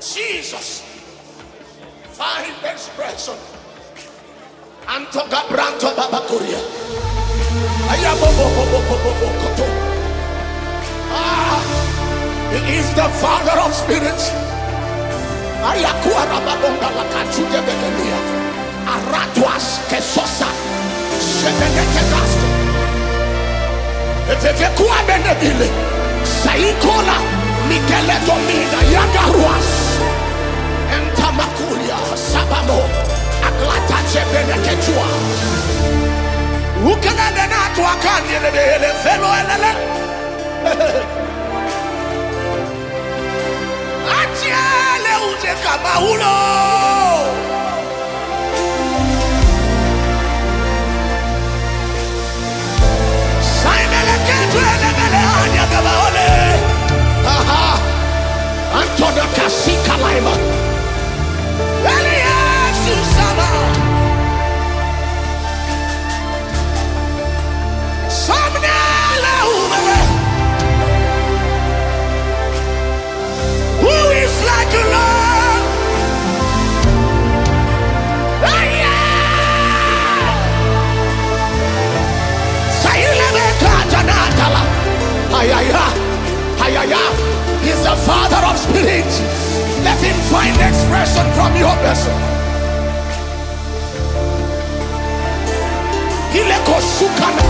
Jesus. Find expression. Antoga Branto Babakuria. He is the Father of spirits. Ayakuara Babonga Lakachuga Begelia. Aratuas Kesosa. Shebenekegast. Efekua Benebile. Saikola Mikele Domina Yagaruas. Entamakuria Sabamo. Aglata Chebenekechua. Ukanadena to Akandi the fellow elele. Atiale uje kamaulo. Saimele ketwele mele anya kabaole. Aha. Antoda kasika laima. Elias Usama. Who is like a Lord? He's the Father of spirits. Let him find expression from your vessel. Hileko Sukana.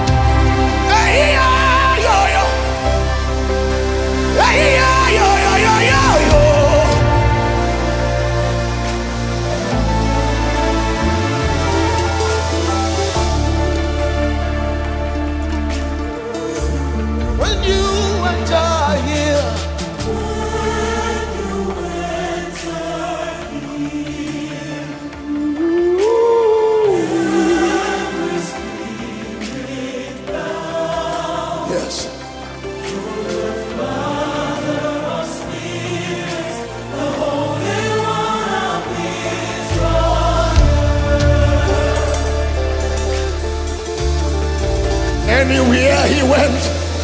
When you enter here, yes. Anywhere he went,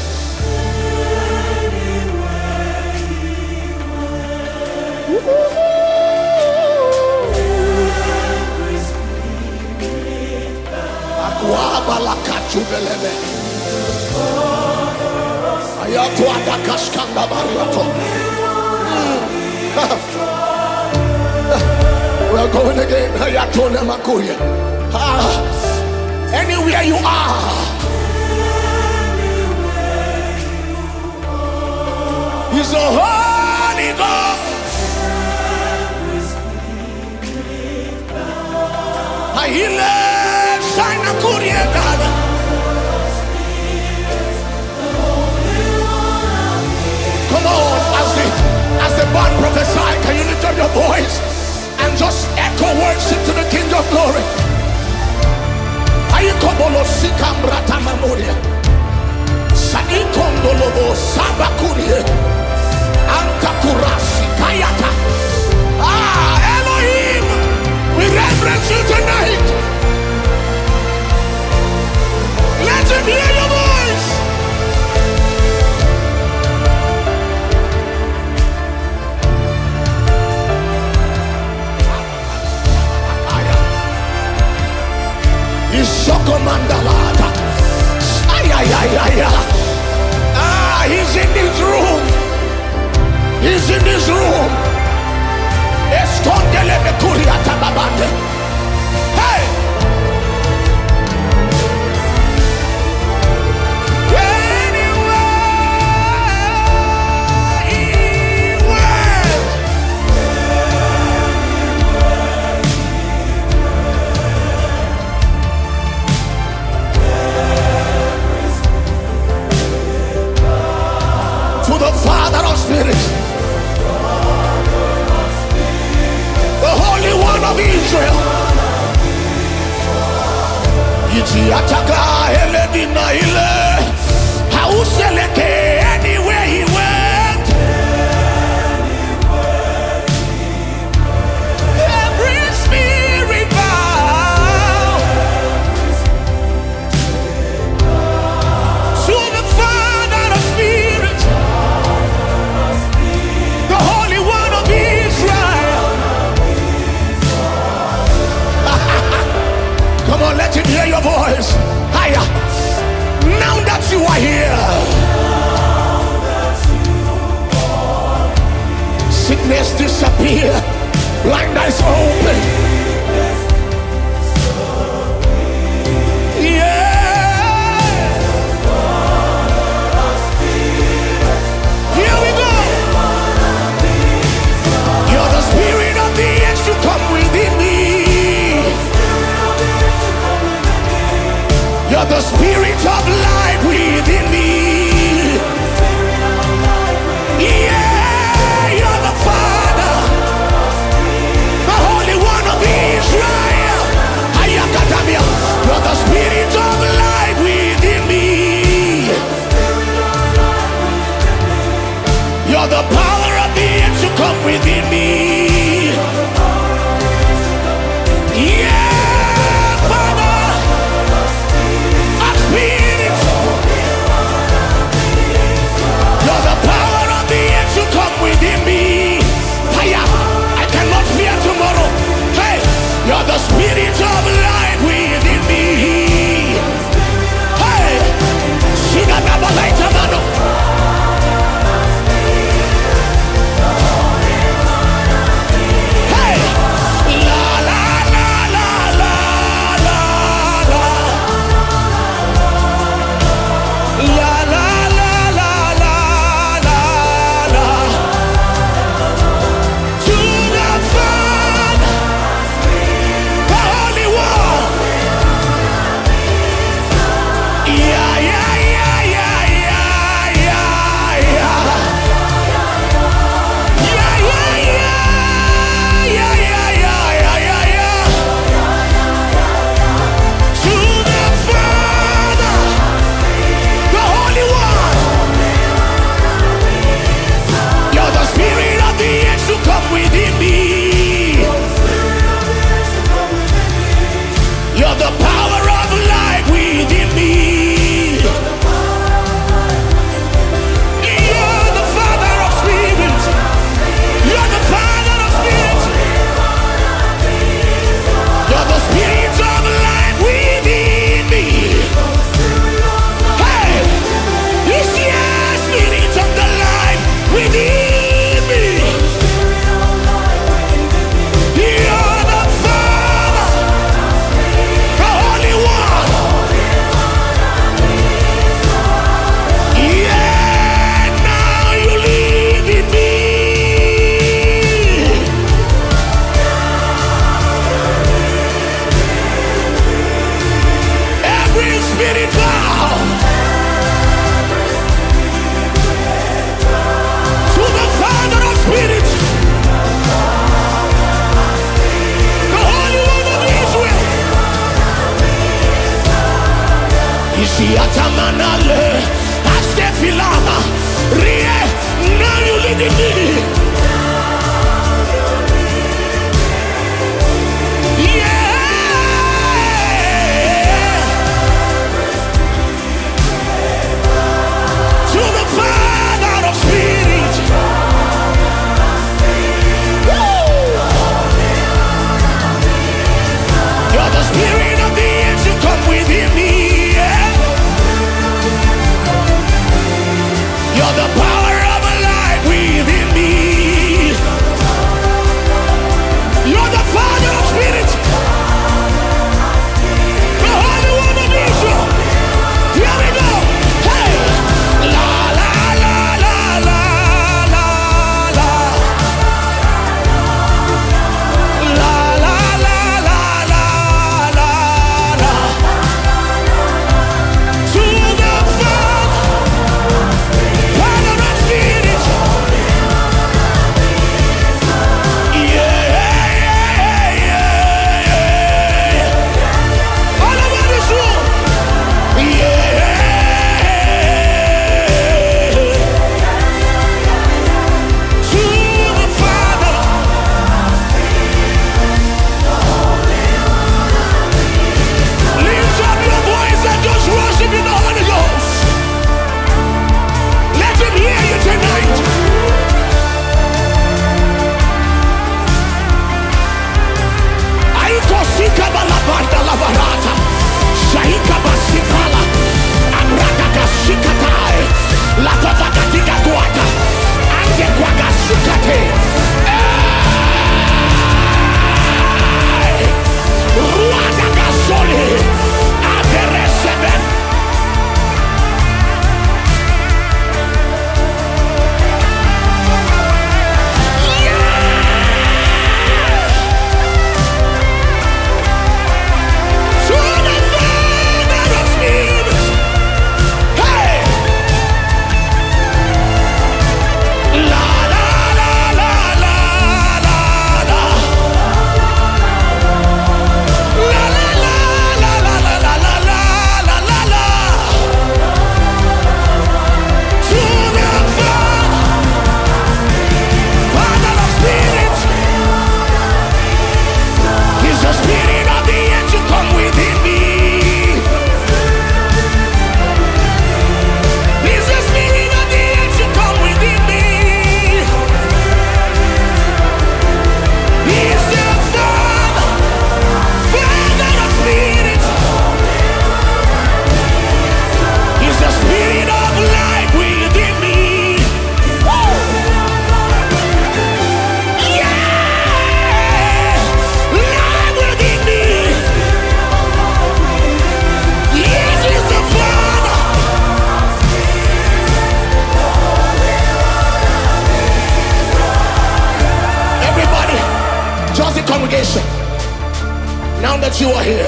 Akwabala-kachubelebe. Ayatwa-dakashkanda-bariato. We're going again. Ayatone-makuya. Anywhere you are, He's a Holy God. Ahile Shaina Kuriegada. Come on, as the band prophesy, can you lift up your voice and just echo worship to the King of Glory? Ayikobolo Sikambrata Mamoria. Saikondolobo Sabakurie. Antakurasi Kayata. Elohim, we reverence you tonight. Let him hear your voice. Ishokomandalata. He's in this room. He's in this room. Escondele me kuriata babande. Hey! Anywhere he went. To the Father of spirits, the Holy One of Israel. Ijiataka Eledina Ile. Hauseleke anywhere he went. Every spirit bow to the Father of spirits, the Holy One of Israel. you are here. Sickness disappear, blind eyes open. Yeah. Here we go. You're the spirit of the age to come within me. You're the spirit of life within me. Yeah, you're the Father, the Holy One of Israel. Ayakatamia. You're the spirit of life within me. You're the power of the age to come within me. Yeah, Father, of spirit. You're the power of the age to come within me. Hiya, I cannot fear tomorrow. Hey, you're the spirit of life within me. Hey, Shigadabalaita. Hey, la la la la la la la la la la la la la la. To the Father, the Holy One. Yeah, yeah, yeah, yeah, yeah, yeah, yeah. Yeah, yeah, yeah. Yeah, yeah, yeah, yeah, yeah, yeah. To the Father, the Holy One. You're the spirit of the age to come within me. You're the power of life within me. You're the Father of spirit. You're the Father of spirit. You're the spirit of life within me. Hey, this year, spirit of the life within me. You're the Father, the Holy One. Yeah, now you live in me. Every spirit bow to the Father of spirit, the Holy One of Israel. Isiatamanale, Astefilama, Rie, now you live in me. Yeah. To the Father of spirit. Woo! You're the spirit of the age to come within me. Yeah. You're the power of life within me. voice now that you are here.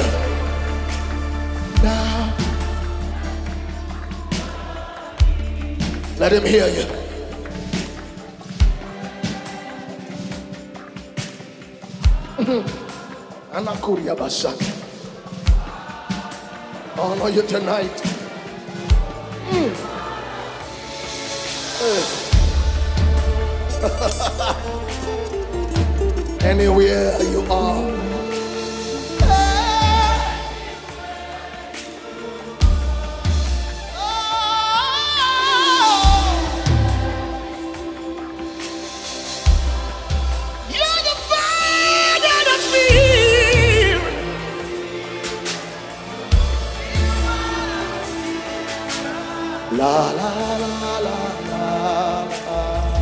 Now, let him hear you. Anakuria Basak. Honor you tonight. Anywhere you are. You're the fire that's here. La la la la la la.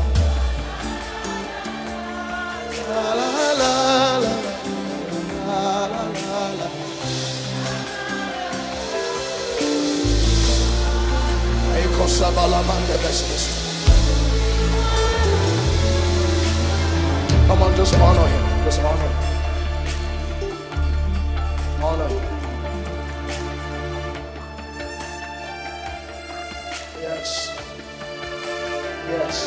La la la la la la la. Eko sabala mande business. Come on, just honor him. Just honor him. Honor him. Yes. Yes.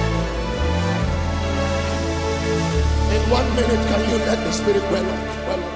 In 1 minute, can you let the Spirit well on?